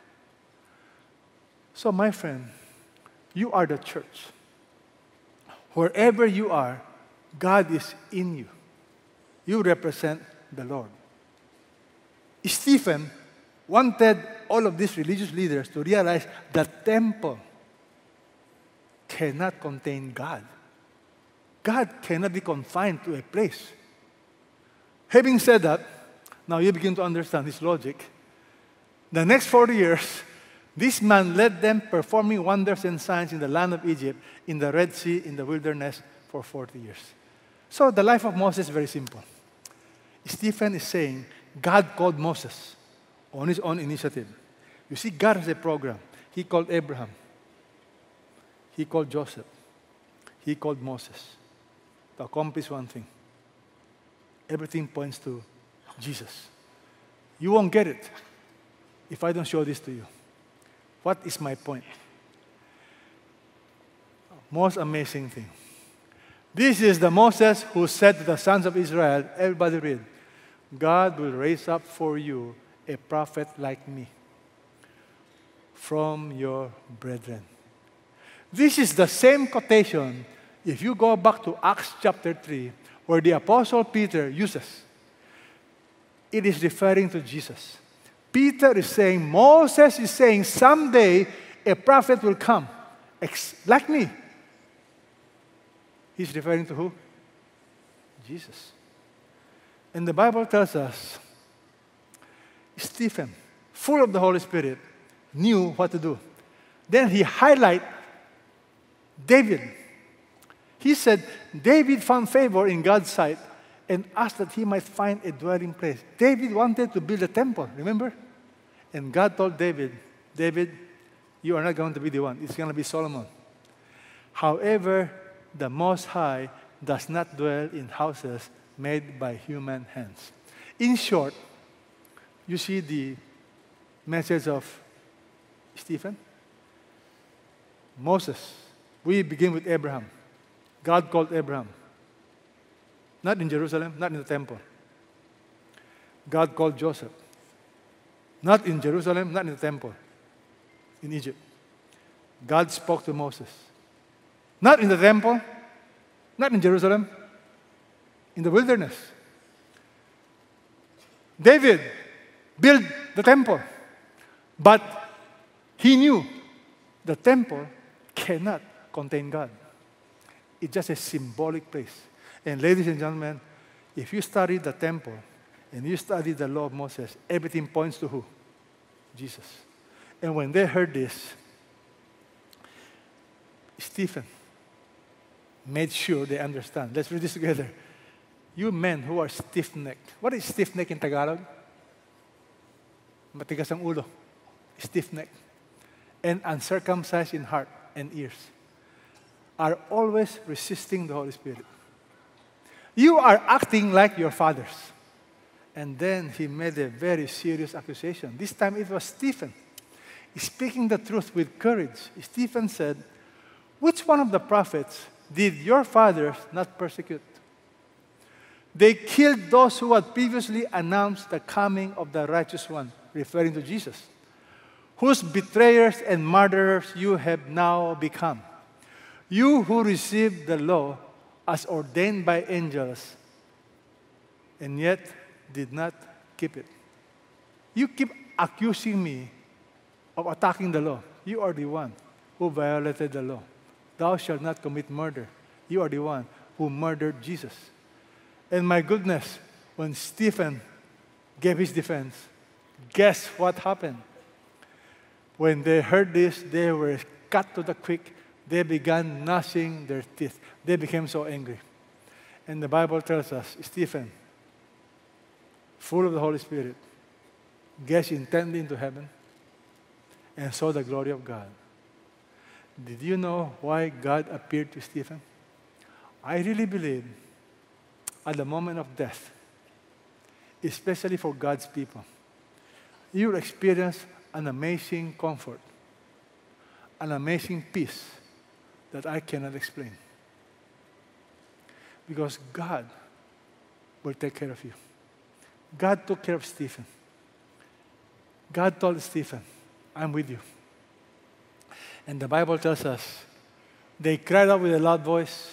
So, my friend, you are the church. Wherever you are, God is in you. You represent the Lord. Stephen wanted all of these religious leaders to realize that the temple cannot contain God. God cannot be confined to a place. Having said that, now you begin to understand his logic. The next forty years, this man led them performing wonders and signs in the land of Egypt, in the Red Sea, in the wilderness for forty years. So the life of Moses is very simple. Stephen is saying God called Moses on his own initiative. You see, God has a program. He called Abraham. He called Joseph. He called Moses to accomplish one thing. Everything points to Jesus. You won't get it if I don't show this to you. What is my point? Most amazing thing. This is the Moses who said to the sons of Israel, everybody read, God will raise up for you a prophet like me from your brethren. This is the same quotation if you go back to Acts chapter three, where the Apostle Peter uses. It is referring to Jesus. Peter is saying, Moses is saying, someday a prophet will come, ex- like me. He's referring to who? Jesus. And the Bible tells us, Stephen, full of the Holy Spirit, knew what to do. Then he highlighted David. He said, David found favor in God's sight and asked that he might find a dwelling place. David wanted to build a temple, remember? And God told David, David, you are not going to be the one. It's going to be Solomon. However, the Most High does not dwell in houses made by human hands. In short, you see the message of Stephen? Moses. We begin with Abraham. God called Abraham. Not in Jerusalem, not in the temple. God called Joseph. Not in Jerusalem, not in the temple. In Egypt. God spoke to Moses. Not in the temple, not in Jerusalem, in the wilderness. David built the temple, but he knew the temple cannot contain God. It's just a symbolic place. And ladies and gentlemen, if you study the temple and you study the law of Moses, everything points to who? Jesus. And when they heard this, Stephen made sure they understand. Let's read this together. You men who are stiff-necked. What is stiff-necked in Tagalog? Matigas ang ulo. Stiff-necked. And uncircumcised in heart and ears. Are always resisting the Holy Spirit. You are acting like your fathers. And then he made a very serious accusation. This time it was Stephen. Speaking the truth with courage, Stephen said, which one of the prophets did your fathers not persecute? They killed those who had previously announced the coming of the righteous one, referring to Jesus, whose betrayers and murderers you have now become. You who received the law as ordained by angels, and yet did not keep it. You keep accusing me of attacking the law. You are the one who violated the law. Thou shalt not commit murder. You are the one who murdered Jesus. And my goodness, when Stephen gave his defense, guess what happened? When they heard this, they were cut to the quick. They began gnashing their teeth. They became so angry. And the Bible tells us, Stephen, full of the Holy Spirit, gazed intently into heaven and saw the glory of God. Did you know why God appeared to Stephen? I really believe at the moment of death, especially for God's people, you will experience an amazing comfort, an amazing peace that I cannot explain. Because God will take care of you. God took care of Stephen. God told Stephen, I'm with you. And the Bible tells us, they cried out with a loud voice.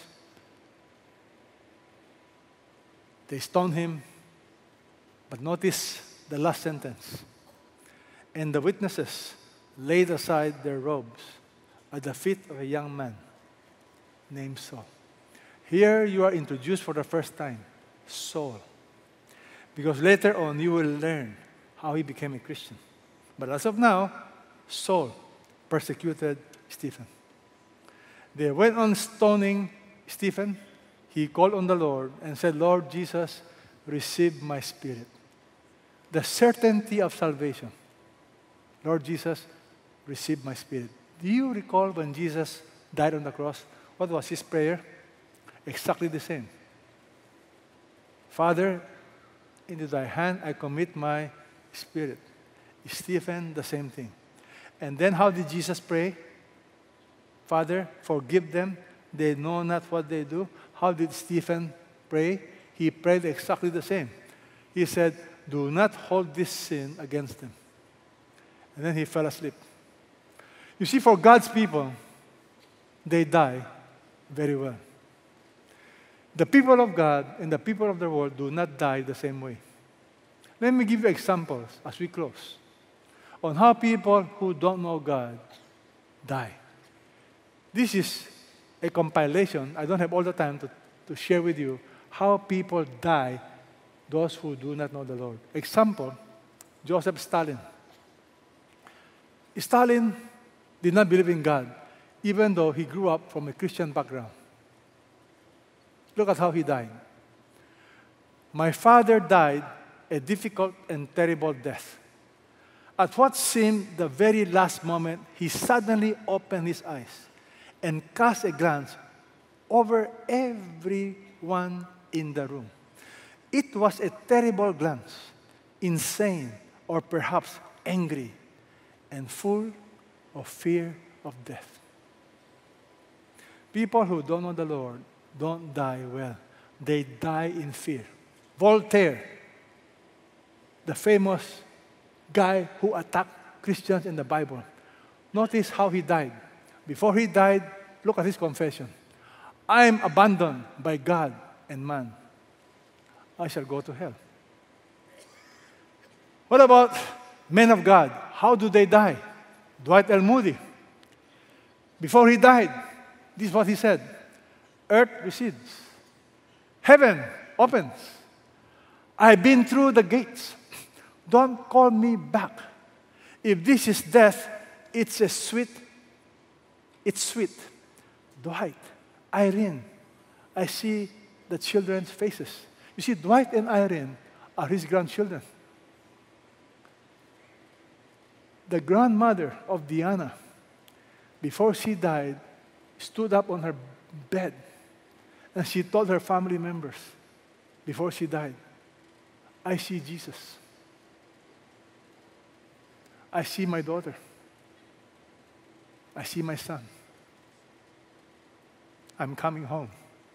They stoned him. But notice the last sentence. And the witnesses laid aside their robes at the feet of a young man named Saul. Here you are introduced for the first time, Saul. Because later on you will learn how he became a Christian. But as of now, Saul persecuted Stephen. They went on stoning Stephen. he called on the Lord and said, Lord Jesus, receive my spirit. The certainty of salvation. Lord Jesus, receive my spirit. Do you recall when Jesus died on the cross? What was his prayer? Exactly the same. Father, into thy hand I commit my spirit. Stephen, the same thing. And then how did Jesus pray? Father, forgive them. They know not what they do. How did Stephen pray? He prayed exactly the same. He said, do not hold this sin against them. And then he fell asleep. You see, for God's people, they die very well. The people of God and the people of the world do not die the same way. Let me give you examples as we close on how people who don't know God die. This is a compilation. I don't have all the time to, to share with you how people die, those who do not know the Lord. Example, Joseph Stalin. Stalin did not believe in God, even though he grew up from a Christian background. Look at how he died. My father died a difficult and terrible death. At what seemed the very last moment, he suddenly opened his eyes and cast a glance over everyone in the room. It was a terrible glance, insane or perhaps angry and full of fear of death. People who don't know the Lord don't die well. They die in fear. Voltaire, the famous guy who attacked Christians in the Bible, notice how he died. Before he died, look at his confession. I am abandoned by God and man. I shall go to hell. What about men of God? How do they die? Dwight L. Moody. Before he died, this is what he said. Earth recedes. Heaven opens. I've been through the gates. Don't call me back. If this is death, it's a sweet, it's sweet. Dwight, Irene, I see the children's faces. You see, Dwight and Irene are his grandchildren. The grandmother of Diana, before she died, stood up on her bed and she told her family members before she died, I see Jesus. I see my daughter. I see my son. I'm coming home.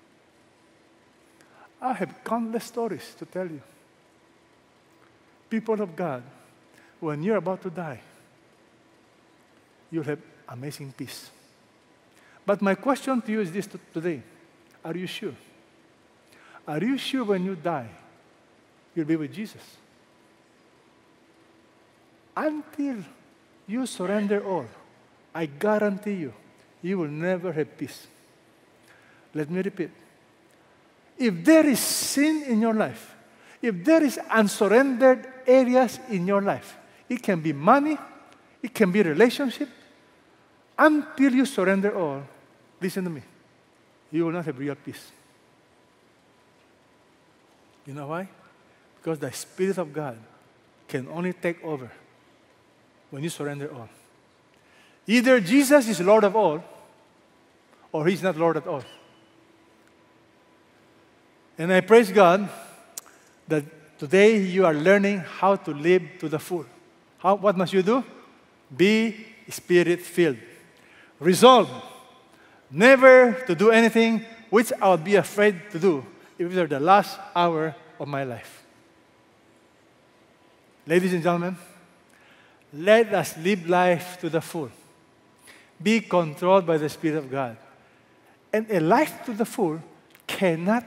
I have countless stories to tell you. People of God, when you're about to die, you'll have amazing peace. But my question to you is this t- today. Are you sure? Are you sure when you die, you'll be with Jesus? Until you surrender all, I guarantee you, you will never have peace. Let me repeat. If there is sin in your life, if there is unsurrendered areas in your life, it can be money, it can be relationship, until you surrender all, listen to me, you will not have real peace. You know why? Because the Spirit of God can only take over when you surrender all. Either Jesus is Lord of all, or He's not Lord at all. And I praise God that today you are learning how to live to the full. How, what must you do? Be Spirit-filled. Resolve never to do anything which I would be afraid to do if it were the last hour of my life. Ladies and gentlemen, let us live life to the full. Be controlled by the Spirit of God. And a life to the full cannot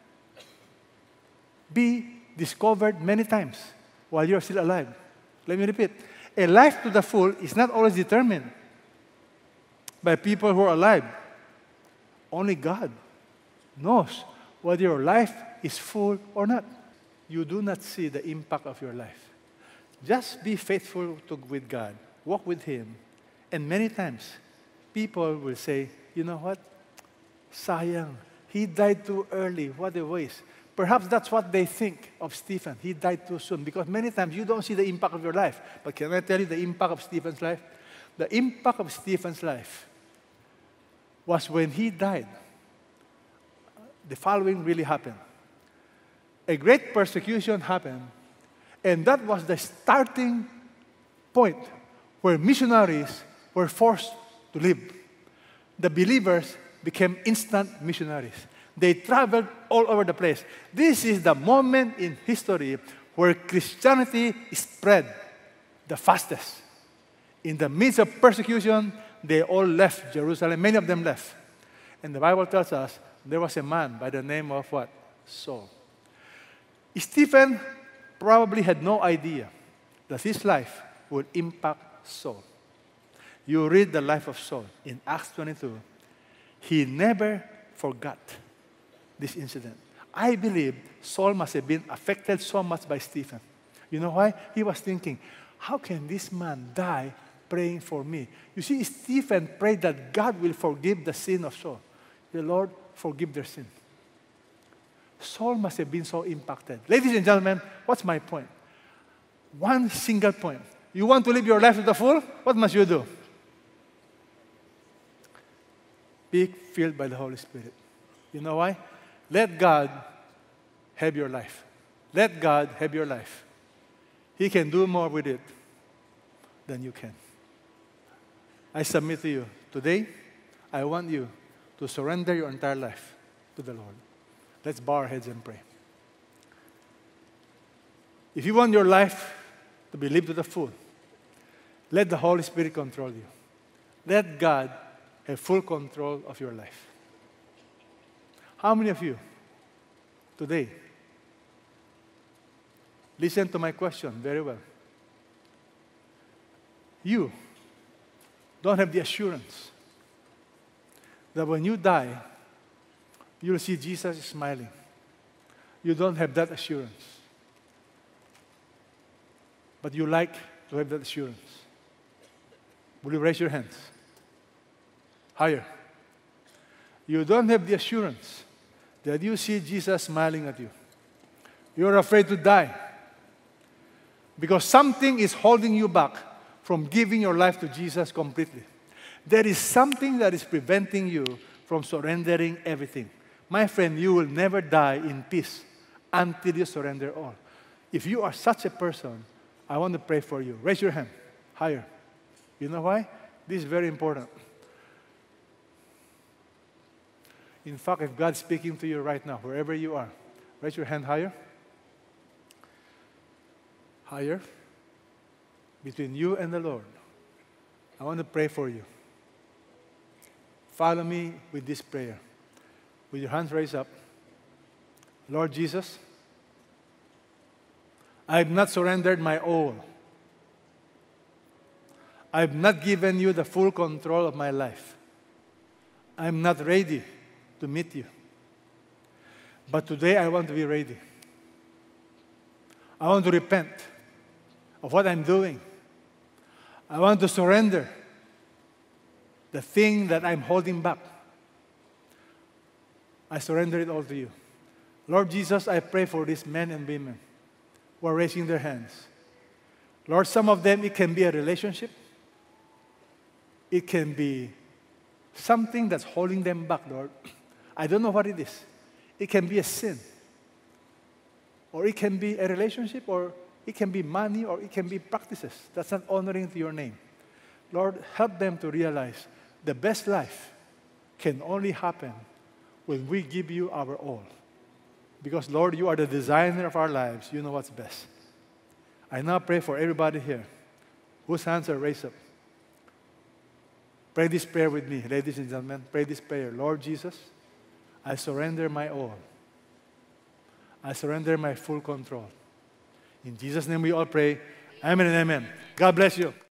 be discovered many times while you're still alive. Let me repeat. A life to the full is not always determined by people who are alive. Only God knows whether your life is full or not. You do not see the impact of your life. Just be faithful to, with God. Walk with Him. And many times, people will say, you know what? Sayang, He died too early. What a waste. Perhaps that's what they think of Stephen. He died too soon. Because many times you don't see the impact of your life. But can I tell you the impact of Stephen's life? The impact of Stephen's life was when he died. The following really happened. A great persecution happened. And that was the starting point where missionaries were forced to live. The believers became instant missionaries. They traveled all over the place. This is the moment in history where Christianity spread the fastest. In the midst of persecution, they all left Jerusalem. Many of them left. And the Bible tells us there was a man by the name of what? Saul. Stephen probably had no idea that his life would impact Saul. You read the life of Saul in Acts twenty-two. He never forgot this incident. I believe Saul must have been affected so much by Stephen. You know why? He was thinking, how can this man die praying for me? You see, Stephen prayed that God will forgive the sin of Saul. The Lord, forgive their sin. Saul must have been so impacted. Ladies and gentlemen, what's my point? One single point. You want to live your life to the full? What must you do? Be filled by the Holy Spirit. You know why? Let God have your life. Let God have your life. He can do more with it than you can. I submit to you, today, I want you to surrender your entire life to the Lord. Let's bow our heads and pray. If you want your life to be lived to the full, let the Holy Spirit control you. Let God have full control of your life. How many of you today, listen to my question very well. You don't have the assurance that when you die, you'll see Jesus smiling. You don't have that assurance. But you like to have that assurance. Will you raise your hands? Higher. You don't have the assurance that you see Jesus smiling at you. You're afraid to die because something is holding you back from giving your life to Jesus completely. There is something that is preventing you from surrendering everything. My friend, you will never die in peace until you surrender all. If you are such a person, I want to pray for you. Raise your hand. Higher. You know why? This is very important. In fact, if God's speaking to you right now, wherever you are, raise your hand higher. Higher. Between you and the Lord, I want to pray for you. Follow me with this prayer. With your hands raised up. Lord Jesus, I have not surrendered my all. I have not given you the full control of my life. I am not ready to meet you. But today I want to be ready. I want to repent of what I'm doing. I want to surrender the thing that I'm holding back. I surrender it all to you. Lord Jesus, I pray for these men and women who are raising their hands. Lord, some of them, it can be a relationship. It can be something that's holding them back, Lord. I don't know what it is. It can be a sin. Or it can be a relationship, or it can be money, or it can be practices that's not honoring to your name. Lord, help them to realize the best life can only happen when we give you our all. Because, Lord, you are the designer of our lives. You know what's best. I now pray for everybody here whose hands are raised up. Pray this prayer with me, ladies and gentlemen. Pray this prayer. Lord Jesus, I surrender my all. I surrender my full control. In Jesus' name we all pray. Amen and amen. God bless you.